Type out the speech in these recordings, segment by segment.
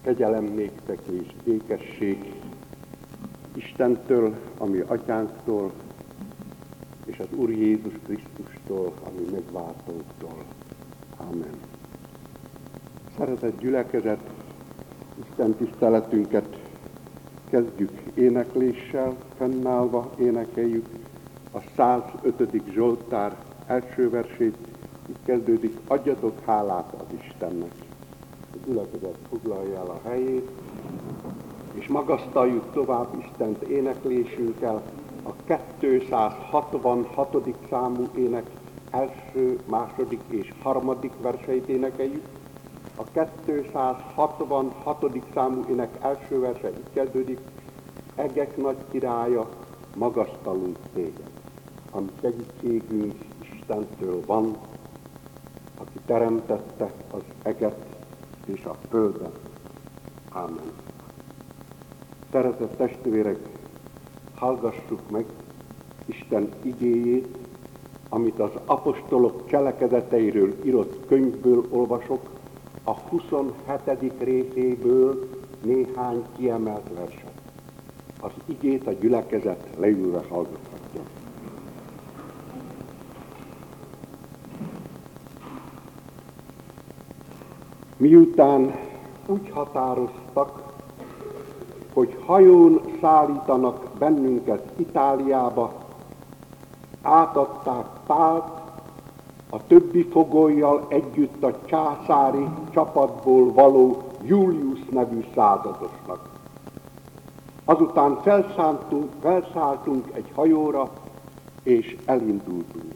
Kegyelem néktek és békesség Istentől, ami Atyánktól, és az Úr Jézus Krisztustól, ami megváltónktól. Amen. Szeretett gyülekezet, Isten tiszteletünket kezdjük énekléssel, fennállva énekeljük a 105. Zsoltár első versét, így kezdődik: adjatok hálát az Istennek. A gyülekezet foglalja el a helyét, és magasztaljuk tovább Istent éneklésünkkel. A 266. számú ének első, második és harmadik verseit énekeljük. A 266. számú ének első verse így kezdődik: egek nagy királya, magasztalunk téged, ami segítségünk Istentől van, aki teremtette az eget és a földet. Ámen. Szeretett testvérek, hallgassuk meg Isten igéjét, amit az apostolok cselekedeteiről írott könyvből olvasok, a 27. részéből néhány kiemelt verset. Az igét a gyülekezet leülve hallgathatja. Miután úgy határoztak, hogy hajón szállítanak bennünket Itáliába, átadták Pált a többi fogolyjal együtt a császári csapatból való Julius nevű századosnak. Azután felszálltunk egy hajóra, és elindultunk.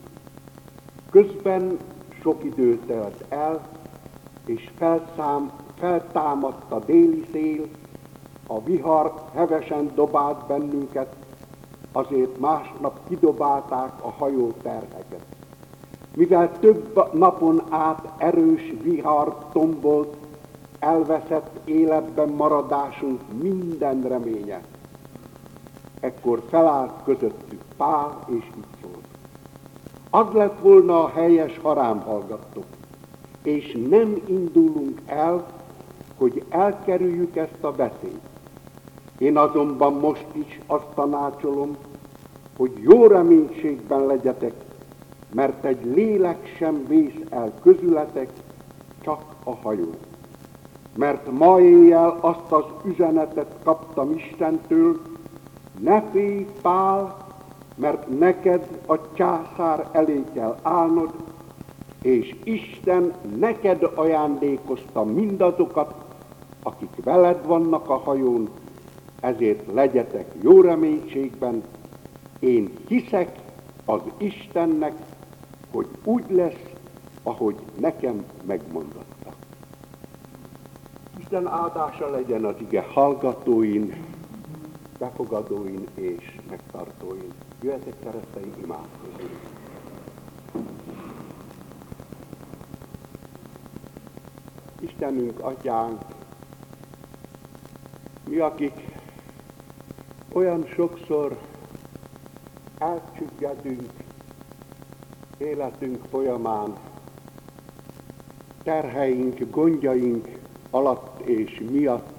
Közben sok idő telt el, és feltámadt a déli szél, a vihar hevesen dobált bennünket, azért másnap kidobálták a hajó terheket. Mivel több napon át erős vihar tombolt, elveszett életben maradásunk minden reménye. Ekkor felállt közöttük Pál, és így szólt: az lett volna a helyes, ha rám hallgattok, és nem indulunk el, hogy elkerüljük ezt a veszélyt. Én azonban most is azt tanácsolom, hogy jó reménységben legyetek, mert egy lélek sem vész el közületek, csak a hajó. Mert ma éjjel azt az üzenetet kaptam Istentől: ne félj, Pál, mert neked a császár elé kell állnod, és Isten neked ajándékozta mindazokat, akik veled vannak a hajón, ezért legyetek jó reménységben. Én hiszek az Istennek, hogy úgy lesz, ahogy nekem megmondotta. Isten áldása legyen az ige hallgatóin, befogadóin és megtartóin. Jöjjetek, kereszteim, imádkozni. Istenünk, Atyánk, mi, akik olyan sokszor elcsüggedünk életünk folyamán, terheink, gondjaink alatt és miatt,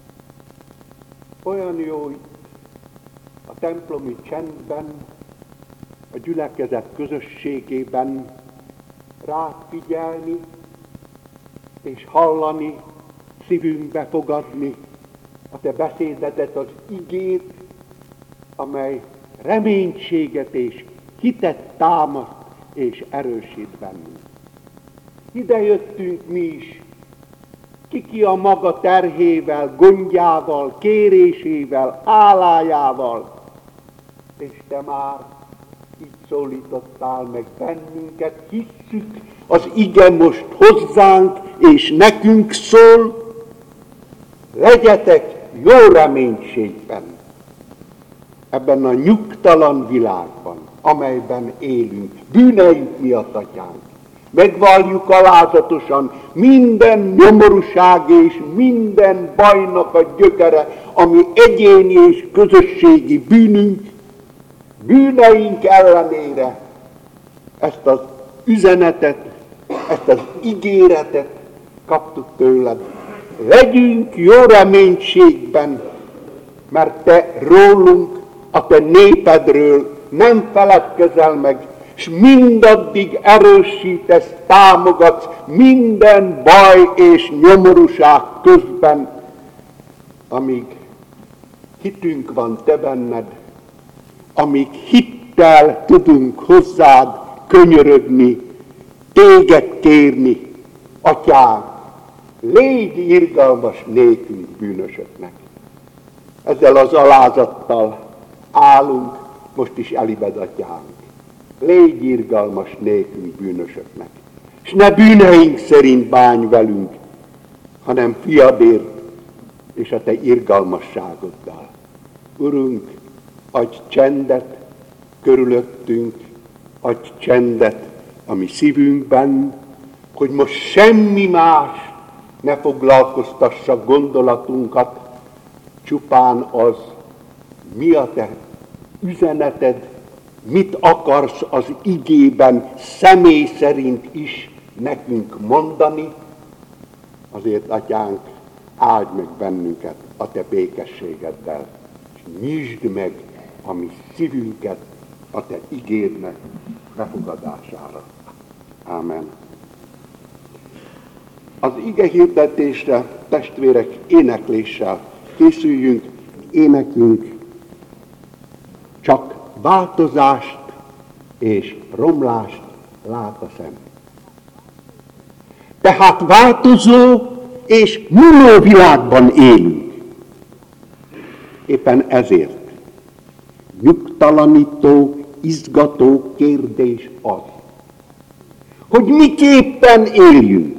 olyan jó a templomi csendben, a gyülekezet közösségében rád figyelni, és hallani, szívünkbe fogadni a te beszédedet, az igét, amely reménységet és hitet támaszt és erősít bennünk. Ide jöttünk mi is, ki a maga terhével, gondjával, kérésével, hálájával, és te már így szólítottál meg bennünket, hisszük, az ige most hozzánk és nekünk szól: legyetek jó reménységben ebben a nyugtalan világban, amelyben élünk, bűneink miatt, Atyánk. Megvalljuk alázatosan minden nyomorúság és minden bajnak a gyökere, ami egyéni és közösségi bűneink ellenére ezt az üzenetet, ezt az ígéretet kaptuk tőled, legyünk jó reménységben, mert te rólunk, a te népedről nem feledkezel meg, és mindaddig erősítesz, támogatsz minden baj és nyomorúság közben, amíg hitünk van te benned, amíg hittel tudunk hozzád könyörögni, téged kérni, Atyám, légy irgalmas nékünk bűnösöknek. Ezzel az alázattal állunk most is elibed, Atyánk. Légy irgalmas nékünk bűnösöknek. És ne bűneink szerint bánj velünk, hanem fiadért és a te irgalmasságoddal. Urunk, adj csendet körülöttünk, adj csendet a mi szívünkben, hogy most semmi más ne foglalkoztassa gondolatunkat, csupán az, mi a te üzeneted, mit akarsz az igében személy szerint is nekünk mondani. Azért, Atyánk, áld meg bennünket a te békességeddel, és nyisd meg a mi szívünket a te igédnek befogadására. Ámen. Az ige hirdetésre, testvérek, énekléssel készüljünk, énekünk, csak változást és romlást lát a szem. Tehát változó és múló világban élünk. Éppen ezért nyugtalanító, izgató kérdés az, hogy miképpen éljünk,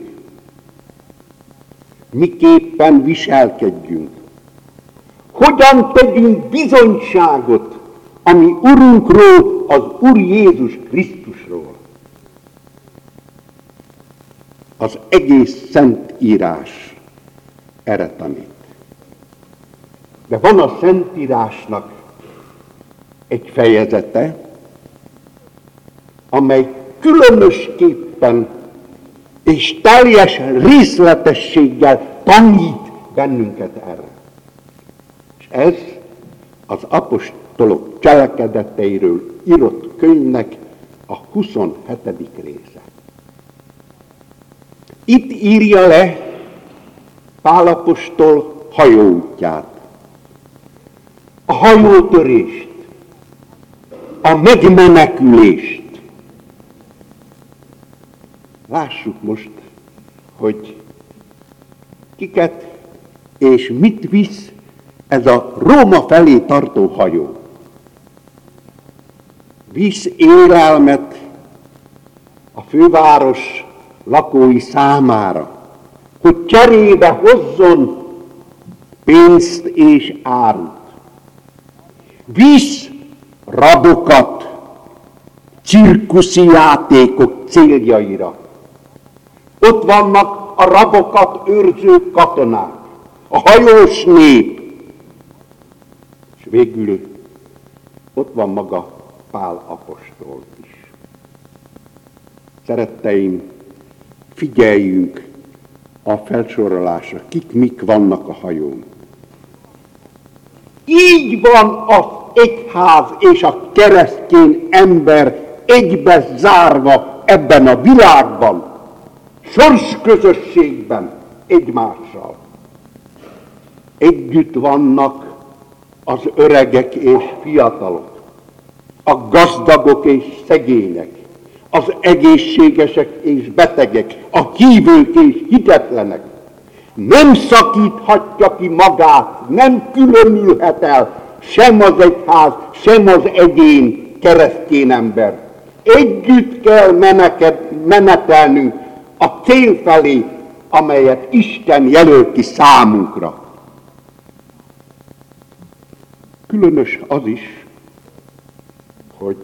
miképpen viselkedjünk, hogyan tegyünk bizonyságot a mi Urunkról, az Úr Jézus Krisztusról. Az egész Szentírás erre tanít. De van a Szentírásnak egy fejezete, amely különösképpen és teljes részletességgel tanít bennünket erre. És ez az apostolok cselekedeteiről írott könyvnek a 27. része. Itt írja le Pál apostol hajóútját, a hajótörést, a megmenekülést. Lássuk most, hogy kiket és mit visz ez a Róma felé tartó hajó. Visz élelmet a főváros lakói számára, hogy cserébe hozzon pénzt és árut. Visz rabokat cirkuszi játékok céljaira. Ott vannak a rabokat őrző katonák, a hajós nép, és végül ott van maga Pál apostol is. Szeretteim, figyeljünk a felsorolásra, mik vannak a hajón. Így van az egyház és a keresztény ember egybe zárva ebben a világban, sorsközösségben egymással. Együtt vannak az öregek és fiatalok, a gazdagok és szegények, az egészségesek és betegek, a hívők és hitetlenek. Nem szakíthatja ki magát, nem különülhet el sem az egyház, sem az egyén, keresztény ember. Együtt kell menetelnünk a cél felé, amelyet Isten jelöl ki számunkra. Különös az is, hogy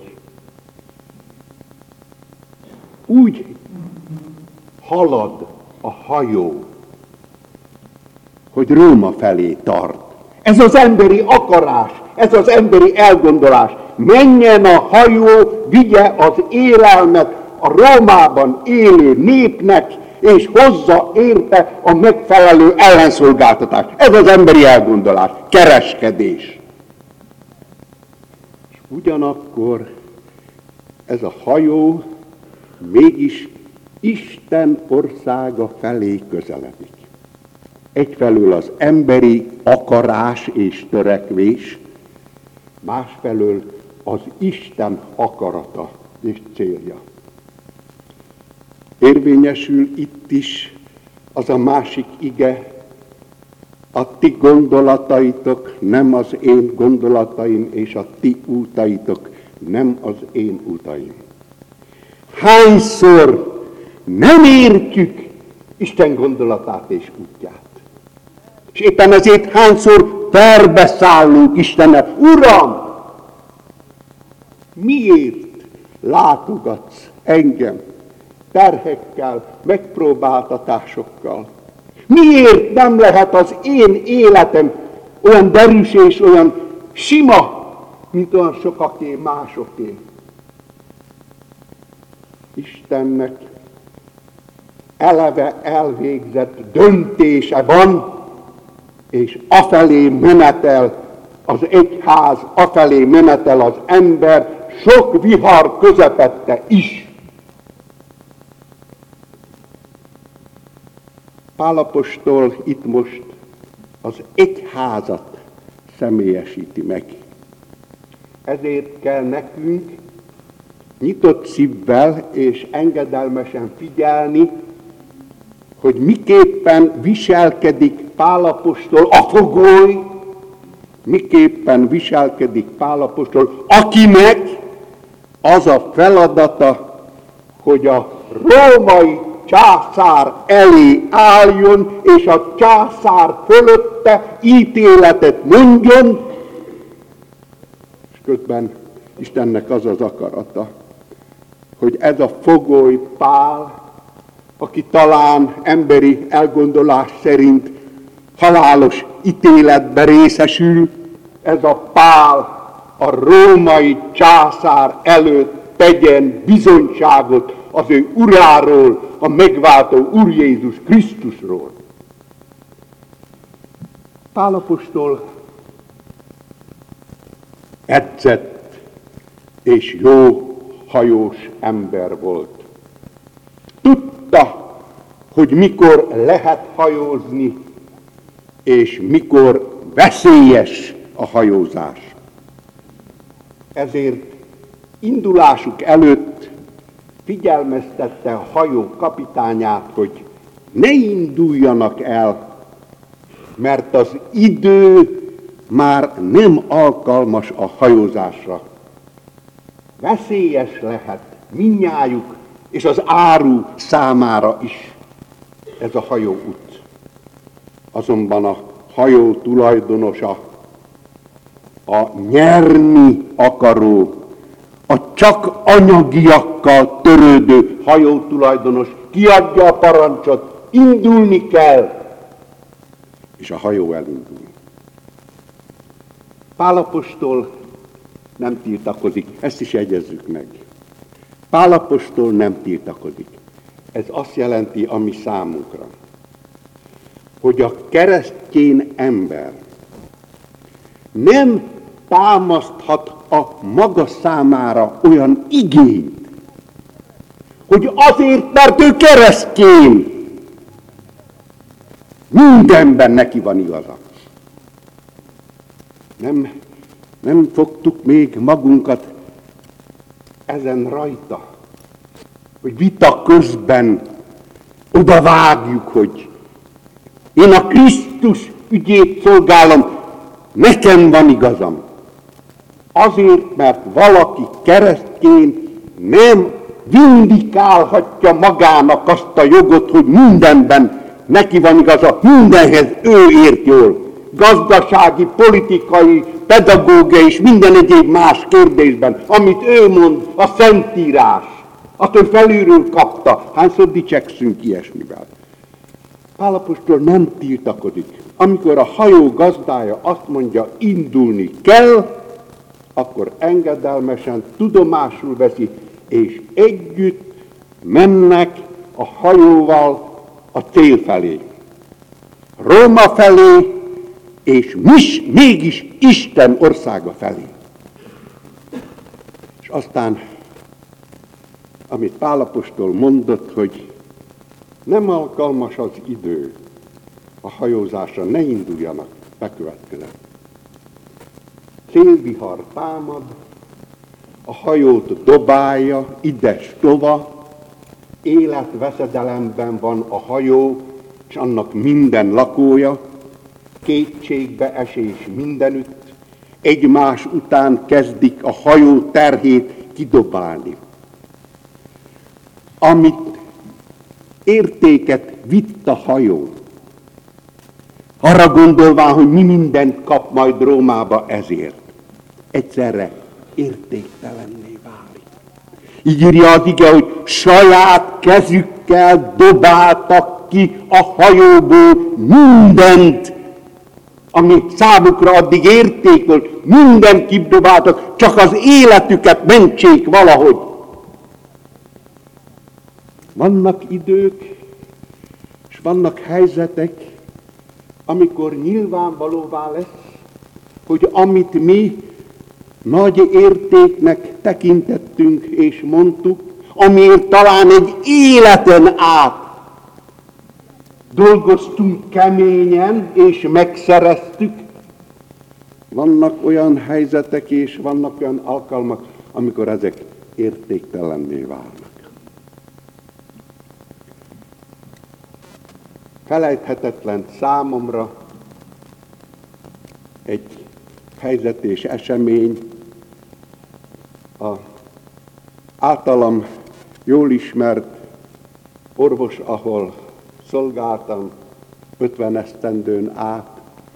úgy halad a hajó, hogy Róma felé tart. Ez az emberi akarás, ez az emberi elgondolás. Menjen a hajó, vigye az élelmet a Rómában élő népnek, és hozza érte a megfelelő ellenszolgáltatást. Ez az emberi elgondolás, kereskedés. És ugyanakkor ez a hajó mégis Isten országa felé közeledik. Egyfelől az emberi akarás és törekvés, másfelől az Isten akarata és célja. Érvényesül itt is az a másik ige, a ti gondolataitok nem az én gondolataim, és a ti útaitok nem az én útaim. Hányszor nem értjük Isten gondolatát és útját. És éppen ezért hányszor perbeszállunk Istennel. Uram, miért látogatsz engem terhekkel, megpróbáltatásokkal? Miért nem lehet az én életem olyan derűs és olyan sima, mint olyan sokaké, másoké? Istennek eleve elvégzett döntése van, és afelé menetel az egyház, afelé menetel az ember, sok vihar közepette is. Pál apostol itt most az egyházat személyesíti meg. Ezért kell nekünk nyitott szívvel és engedelmesen figyelni, hogy miképpen viselkedik Pál apostol, a fogoly, miképpen viselkedik Pál apostol, akinek az a feladata, hogy a római császár elé álljon, és a császár fölötte ítéletet mondjon, és közben Istennek az az akarata, hogy ez a fogoly Pál, aki talán emberi elgondolás szerint halálos ítéletbe részesül, ez a Pál a római császár előtt tegyen bizonyságot az ő uráról, a megváltó Úr Jézus Krisztusról. Pál apostol edzett és jó hajós ember volt. Tudta, hogy mikor lehet hajózni, és mikor veszélyes a hajózás. Ezért indulásuk előtt figyelmeztette a hajó kapitányát, hogy ne induljanak el, mert az idő már nem alkalmas a hajózásra. Veszélyes lehet mindnyájuk, és az áru számára is ez a hajóút. Azonban a hajó tulajdonosa, a nyerni akaró, a csak anyagiakkal törődő hajó tulajdonos kiadja a parancsot, indulni kell, és a hajó elindul. Pál apostol nem tiltakozik, ezt is jegyezzük meg. Pál apostol nem tiltakozik. Ez azt jelenti, ami számunkra, hogy a keresztény ember nem támaszthat a maga számára olyan igényt, hogy azért, mert ő keresztény, mindenben neki van igaza. Nem fogtuk még magunkat ezen rajta, hogy vita közben odavágjuk, hogy én a Krisztus ügyét szolgálom, nekem van igazam. Azért, mert valaki keresztény nem vindikálhatja magának azt a jogot, hogy mindenben neki van igaza, mindenhez ő ért jól. Gazdasági, politikai, pedagógiai és minden egyéb más kérdésben, amit ő mond, a Szentírás, azt ő felülről kapta. Hányszor dicsekszünk ilyesmivel? Pál apostol nem tiltakozik. Amikor a hajó gazdája azt mondja, indulni kell, akkor engedelmesen tudomásul veszi, és együtt mennek a hajóval a cél felé. Róma felé, és mégis Isten országa felé. És aztán, amit Pál apostol mondott, hogy nem alkalmas az idő a hajózásra, ne induljanak, bekövetkezett. Szélvihar támad, a hajót dobálja, ides-tova, életveszedelemben van a hajó, és annak minden lakója, kétségbeesés mindenütt, egymás után kezdik a hajó terhét kidobálni. Amit értéket vitt a hajó, arra gondolván, hogy mi mindent kap majd Rómába ezért, egyszerre értéktelenné válik. Így írja az ige, hogy saját kezükkel dobáltak ki a hajóból mindent, ami számukra addig érték volt, mindent kidobáltak, csak az életüket mentsék valahogy. Vannak idők, és vannak helyzetek, amikor nyilvánvalóvá lesz, hogy amit mi nagy értéknek tekintettünk és mondtuk, amiért talán egy életen át dolgoztunk keményen és megszereztük, vannak olyan helyzetek és vannak olyan alkalmak, amikor ezek értéktelenné válnak. Felejthetetlen számomra egy helyzet és esemény, általam jól ismert orvos, ahol szolgáltam 50 esztendőn át,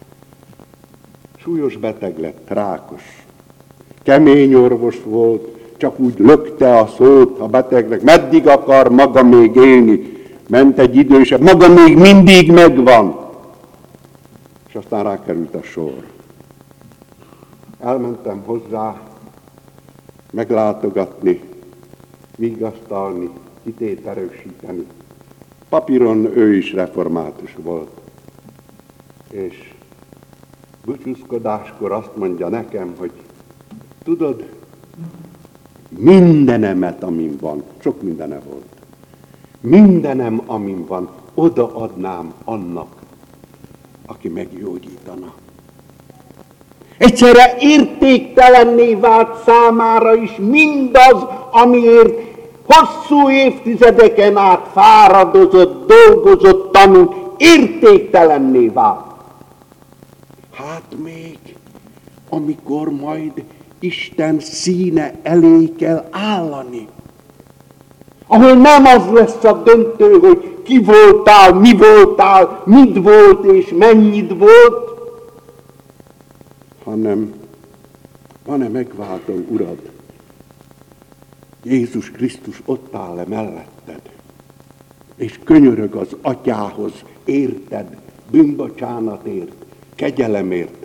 súlyos beteg lett, rákos. Kemény orvos volt, csak úgy lökte a szót a betegnek, meddig akar maga még élni. Ment egy idősebb, maga még mindig megvan. És aztán rákerült a sor. Elmentem hozzá, meglátogatni, vigasztalni, hitét erősíteni. Papíron ő is református volt. És búcsúzkodáskor azt mondja nekem, hogy tudod, mindenemet, amin van, sok mindene volt, mindenem, amin van, odaadnám annak, aki meggyógyítana. Egyszerre értéktelenné vált számára is mindaz, amiért hosszú évtizedeken át fáradozott, dolgozott, tanult, értéktelenné vált. Hát még, amikor majd Isten színe elé kell állani, ahol nem az lesz a döntő, hogy ki voltál, mit volt és mennyit volt, hanem megváltom, Urad, Jézus Krisztus ott áll-e melletted, és könyörög az Atyához, érted, bűnbocsánatért, kegyelemért.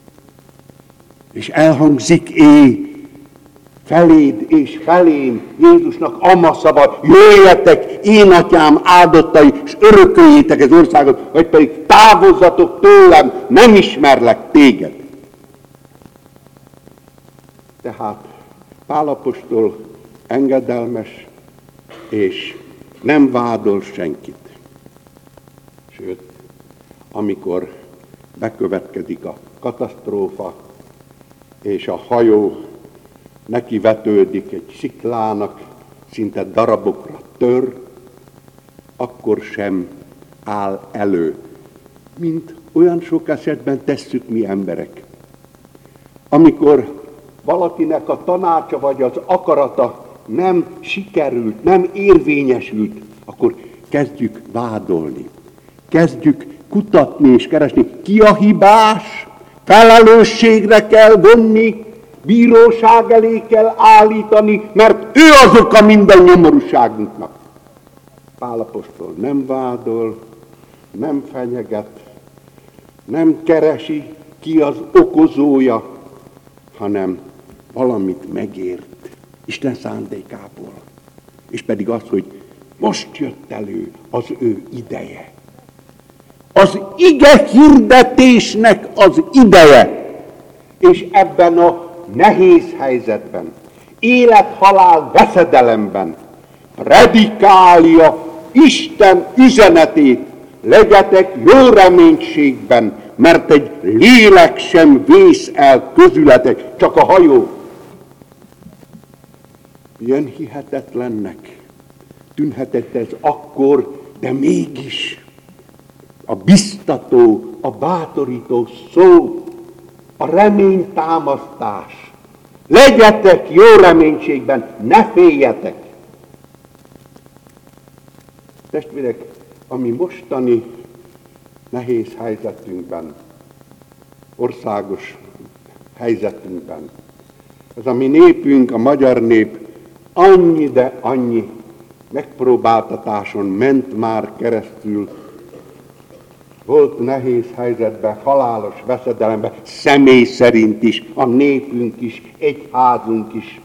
És elhangzik feléd és felém Jézusnak ama szava, jöjjetek, én Atyám áldottai, és örököljétek az országot, vagy pedig távozzatok tőlem, nem ismerlek téged. Tehát Pál apostol engedelmes, és nem vádol senkit. Sőt, amikor bekövetkezik a katasztrófa, és a hajó neki vetődik egy sziklának, szinte darabokra tör, akkor sem áll elő, mint olyan sok esetben tesszük mi emberek. Amikor valakinek a tanácsa vagy az akarata nem sikerült, nem érvényesült, akkor kezdjük vádolni. Kezdjük kutatni és keresni, ki a hibás, felelősségre kell vonni, bíróság elé kell állítani, mert ő az oka minden nyomorúságunknak. Pál apostol nem vádol, nem fenyeget, nem keresi, ki az okozója, hanem valamit megért Isten szándékából. És pedig az, hogy Most jött elő az ő ideje. Az ige hirdetésnek az ideje. És ebben a nehéz helyzetben, élet-halál veszedelemben predikálja Isten üzenetét, legyetek jó reménységben, mert egy lélek sem vész el közületek, csak a hajó. Ilyen hihetetlennek tűnhetett ez akkor, de mégis a biztató, a bátorító szó, a reménytámasztás. Legyetek jó reménységben, ne féljetek! Testvérek, ami mostani nehéz helyzetünkben, országos helyzetünkben, ez a mi népünk, a magyar nép annyi, de annyi megpróbáltatáson ment már keresztül, volt nehéz helyzetben, halálos veszedelemben, személy szerint is, a népünk is, egyházunk is.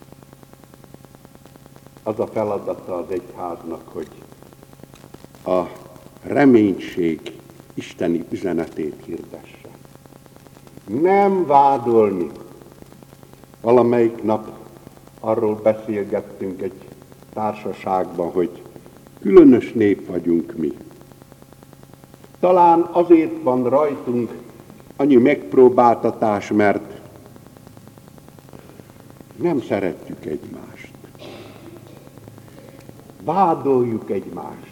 Az a feladata az egyháznak, hogy a reménység isteni üzenetét hirdesse. Nem vádolni. Valamelyik nap arról beszélgettünk egy társaságban, hogy különös nép vagyunk mi. Talán azért van rajtunk annyi megpróbáltatás, mert nem szeretjük egymást. Vádoljuk egymást.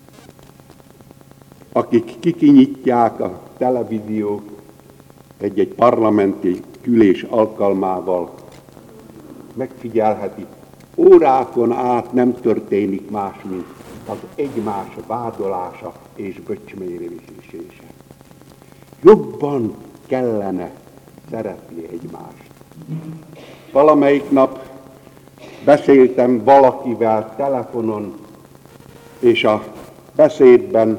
Akik kikinyitják a televízió egy-egy parlamenti ülés alkalmával, megfigyelheti, órákon át nem történik más, mint az egymás vádolása és böcsmérésése. Jobban kellene szeretni egymást. Valamelyik nap beszéltem valakivel telefonon, és a beszédben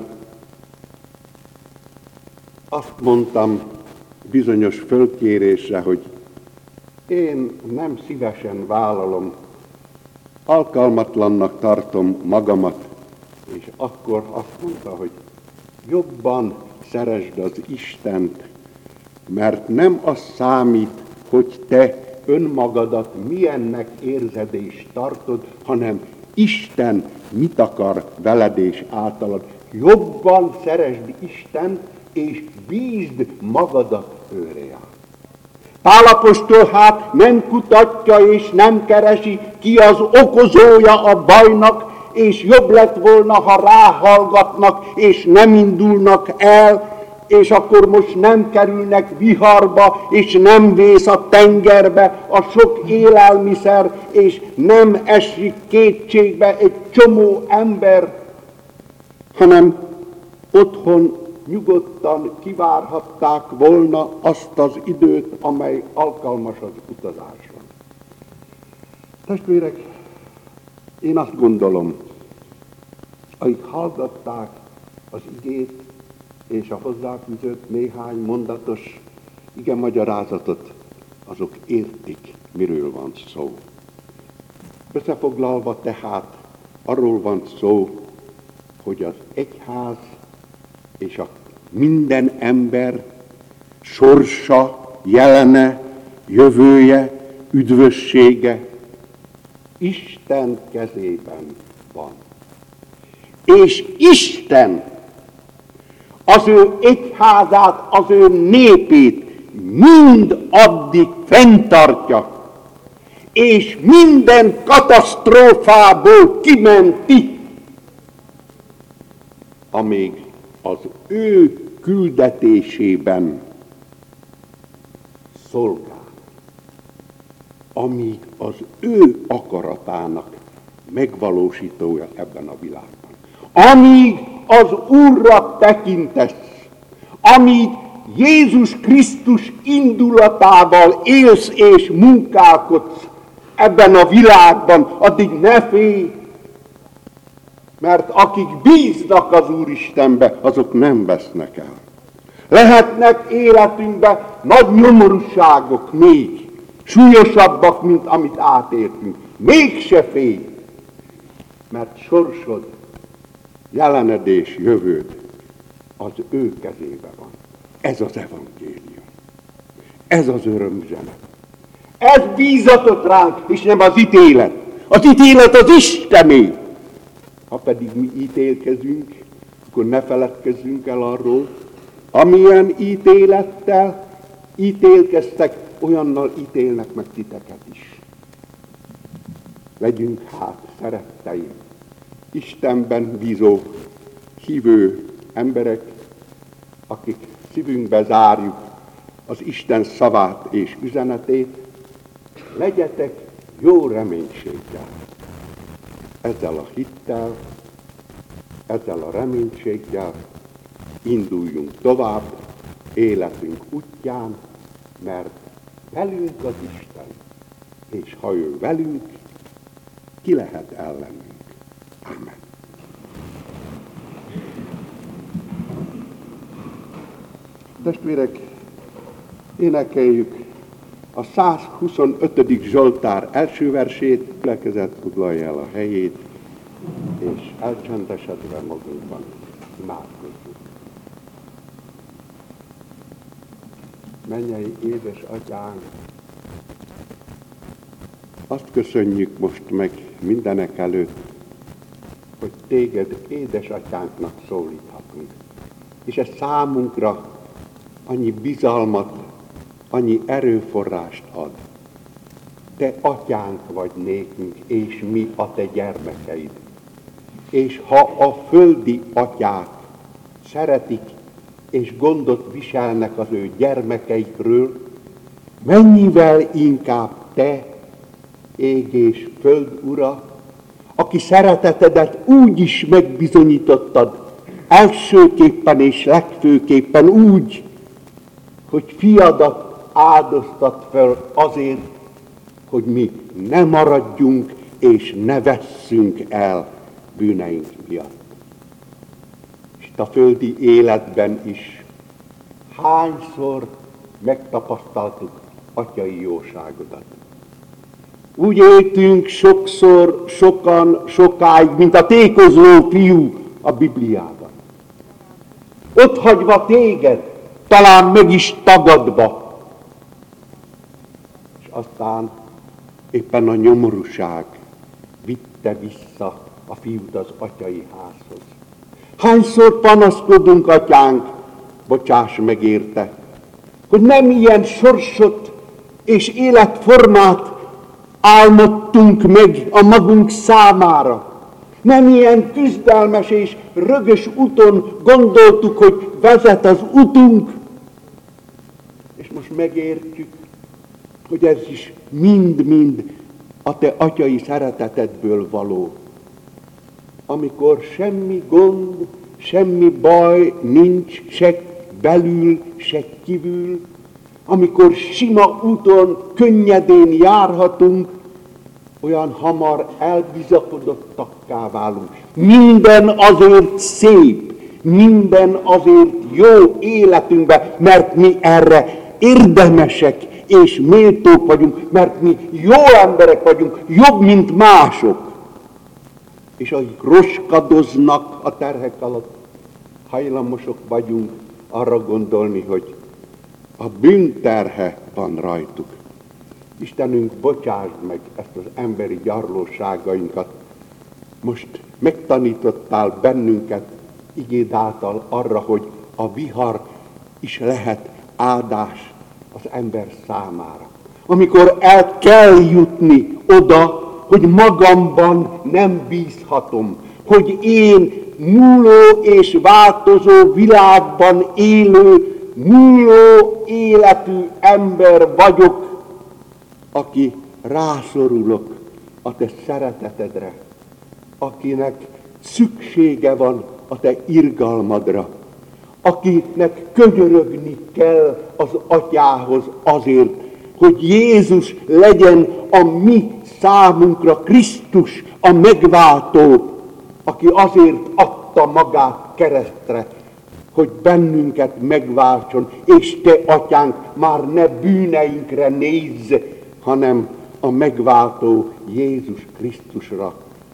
azt mondtam bizonyos fölkérésre, hogy én nem szívesen vállalom, alkalmatlannak tartom magamat, és akkor azt mondta, hogy jobban szeresd az Istent, mert nem az számít, hogy te önmagadat milyennek érzed és tartod, hanem Isten mit akar veled és általad. Jobban szeresd Istent, és bízd magadat őre. Pál apostol hát nem kutatja és nem keresi, ki az okozója a bajnak, és jobb lett volna, ha ráhallgatnak, és nem indulnak el, és akkor most nem kerülnek viharba, és nem vész a tengerbe a sok élelmiszer, és nem esik kétségbe egy csomó ember, hanem otthon nyugodtan kivárhatták volna azt az időt, amely alkalmas az utazásra. Testvérek, én azt gondolom, akik hallgatták az igét és a hozzáfűzött néhány mondatos igemagyarázatot, azok értik, miről van szó. Összefoglalva tehát arról van szó, hogy az egyház és a minden ember sorsa, jelene, jövője, üdvössége Isten kezében van. És Isten az ő egyházát, az ő népét mind addig fenntartja, és minden katasztrófából kimenti, amíg az ő küldetésében szolgál, amíg az ő akaratának megvalósítója ebben a világban. Amíg az Úrra tekintesz, amíg Jézus Krisztus indulatával élsz és munkálkodsz ebben a világban, addig ne félj, mert akik bíznak az Úristenbe, azok nem vesznek el. Lehetnek életünkben nagy nyomorúságok még, súlyosabbak, mint amit átértünk. Mégse félj, mert sorsod, jelened és jövőd az ő kezébe van. Ez az evangélium. Ez az örömüzenet. Ez bízatott ránk, és nem az ítélet. Az ítélet az Istené. Ha pedig mi ítélkezünk, akkor ne feledkezzünk el arról, amilyen ítélettel ítélkeztek, olyannal ítélnek meg titeket is. Legyünk hát, szeretteim, Istenben bízó, hívő emberek, akik szívünkbe zárjuk az Isten szavát és üzenetét, legyetek jó reménységgel. Ezzel a hittel, ezzel a reménységgel induljunk tovább életünk útján, mert velünk az Isten, és ha ő velünk, ki lehet ellenünk. Amen. Testvérek, énekeljük a 125. Zsoltár első versét, gyülekezet foglalja el a helyét, és elcsendesedve magunkban imádkozzunk. Mennyei édes atyánk, azt köszönjük most meg mindenek előtt, hogy téged édesatyánknak szólíthatunk. És ez számunkra annyi bizalmat, annyi erőforrást ad. Te atyánk vagy nékünk, és mi a te gyermekeid. És ha a földi atyák szeretik és gondot viselnek az ő gyermekeikről, mennyivel inkább te, ég és föld ura, aki szeretetedet úgy is megbizonyítottad, elsőképpen és legfőképpen úgy, hogy fiadat áldoztat fel azért, hogy mi ne maradjunk és ne vesszünk el bűneink miatt. És a földi életben is hányszor megtapasztaltuk atyai jóságodat. Úgy éltünk sokszor, sokan, sokáig, mint a tékozló fiú a Bibliában. Ott hagyva téged, talán meg is tagadva. És aztán éppen a nyomorúság vitte vissza a fiút az atyai házhoz. Hányszor panaszkodunk, atyánk, bocsáss meg érte, hogy nem ilyen sorsot és életformát álmodtunk meg a magunk számára. Nem ilyen küzdelmes és rögös úton gondoltuk, hogy vezet az utunk. És most megértjük, hogy ez is mind-mind a te atyai szeretetedből való. Amikor semmi gond, semmi baj nincs, se belül, se kívül, amikor sima úton könnyedén járhatunk, olyan hamar elbizakodottakká válunk. Minden azért szép, minden azért jó életünkben, mert mi erre érdemesek és méltók vagyunk, mert mi jó emberek vagyunk, jobb, mint mások. És akik roskadoznak a terhek alatt, hajlamosok vagyunk arra gondolni, hogy a bűnterhe van rajtuk. Istenünk, bocsásd meg ezt az emberi gyarlóságainkat. Most megtanítottál bennünket igéd által arra, hogy a vihar is lehet áldás az ember számára. Amikor el kell jutni oda, hogy magamban nem bízhatom, hogy én múló és változó világban élő, múló életű ember vagyok, aki rászorulok a te szeretetedre, akinek szüksége van a te irgalmadra, akinek könyörögni kell az atyához azért, hogy Jézus legyen a mi számunkra Krisztus, a megváltó, aki azért adta magát keresztre, hogy bennünket megváltson, és te, atyánk, már ne bűneinkre nézz, hanem a megváltó Jézus Krisztusra,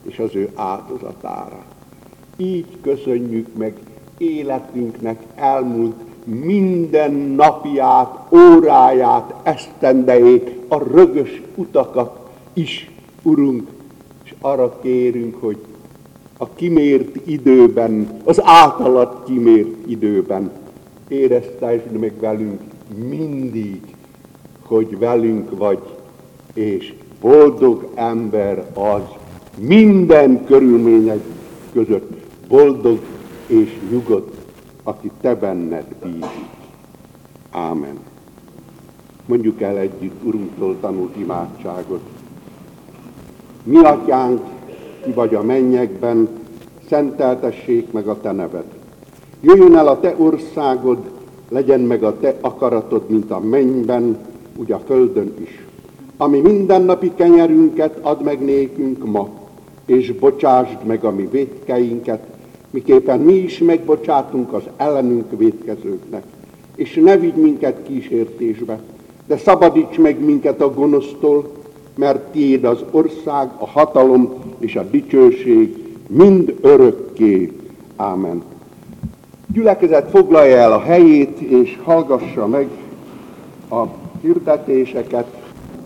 és az ő áldozatára. Így köszönjük meg életünknek elmúlt minden napját, óráját, esztendejét, a rögös utakat is, Urunk, és arra kérünk, hogy a kimért időben, az általad kimért időben éreztesd meg velünk mindig, hogy velünk vagy, és boldog ember az minden körülmények között, boldog és nyugodt, aki te benned bízik. Ámen. Mondjuk el együtt Urunktól tanult imádságot. Mi atyánk, ki vagy a mennyekben, szenteltessék meg a te neved. Jöjjön el a te országod, legyen meg a te akaratod, mint a mennyben, úgy a földön is. Ami mindennapi kenyerünket add meg nékünk ma, és bocsásd meg a mi vétkeinket, miképpen mi is megbocsátunk az ellenünk vétkezőknek. És ne vigy minket kísértésbe, de szabadíts meg minket a gonosztól, mert tiéd az ország, a hatalom és a dicsőség mind örökké. Ámen. Gyülekezet foglalja el a helyét, és hallgassa meg a hirdetéseket.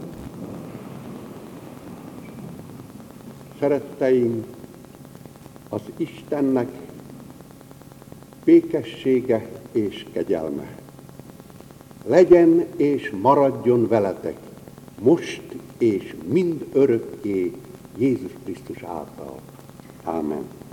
Szeretteim, az Istennek békessége és kegyelme legyen és maradjon veletek, most és mind örökké Jézus Krisztus által. Ámen.